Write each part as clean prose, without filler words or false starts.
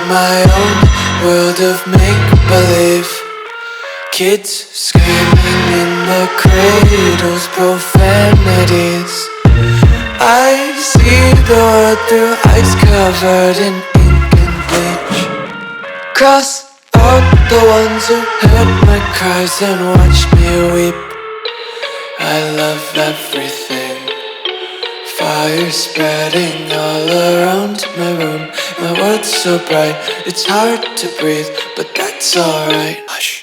my own world of make-believe. Kids screaming in the cradles, profanities. I see the world through ice covered in ink and bleach. Cross out the ones who heard my cries and watched me weep. I love everything. Fire spreading all around my room. My world's so bright, it's hard to breathe, but that's alright. Hush.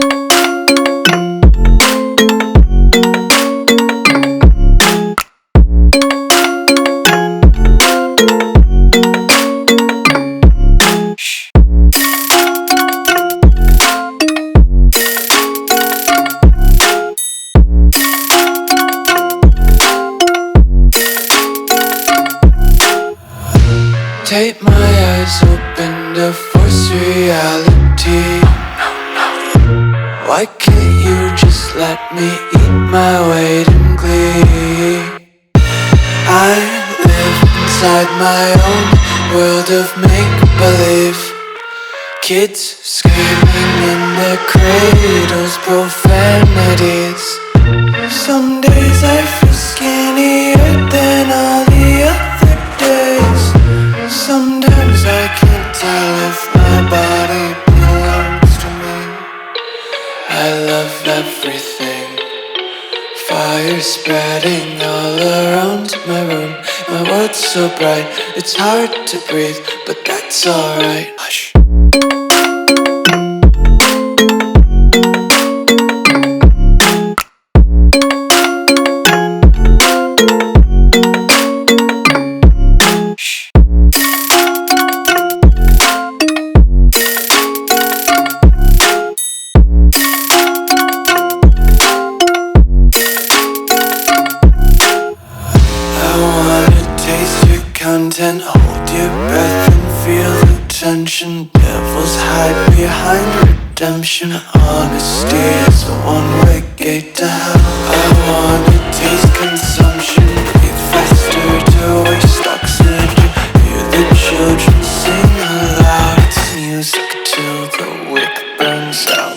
Tape my eyes open to force reality. Why can't you just let me eat my weight in glee? I live inside my own world of make-believe. Kids screaming in their cradles, profanities. Some days I feel skinnier than all the other days. Sometimes I can't tell if my body belongs to me. I love everything. Fire spreading all around my room. My world's so bright, it's hard to breathe, but that's alright. Hush. Content, hold your breath and feel the tension. Devils hide behind redemption. Honesty is a one-way gate to hell. I wanna taste consumption, breathe faster to waste oxygen. Hear the children sing aloud. It's music till the wick burns out.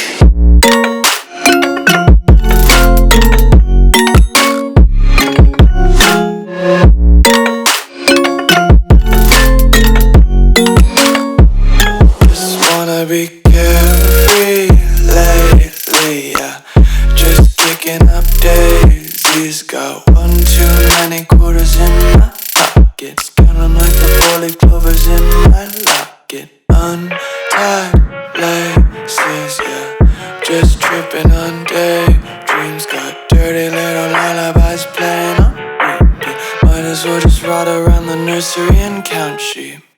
Be carefree lately, yeah. Just kicking up daisies. Got one too many quarters in my pockets. Counting like the four-leaf clovers in my locket. Untied laces, yeah. Just tripping on daydreams. Got dirty little lullabies playing on repeat. Might as well just ride around the nursery and count sheep.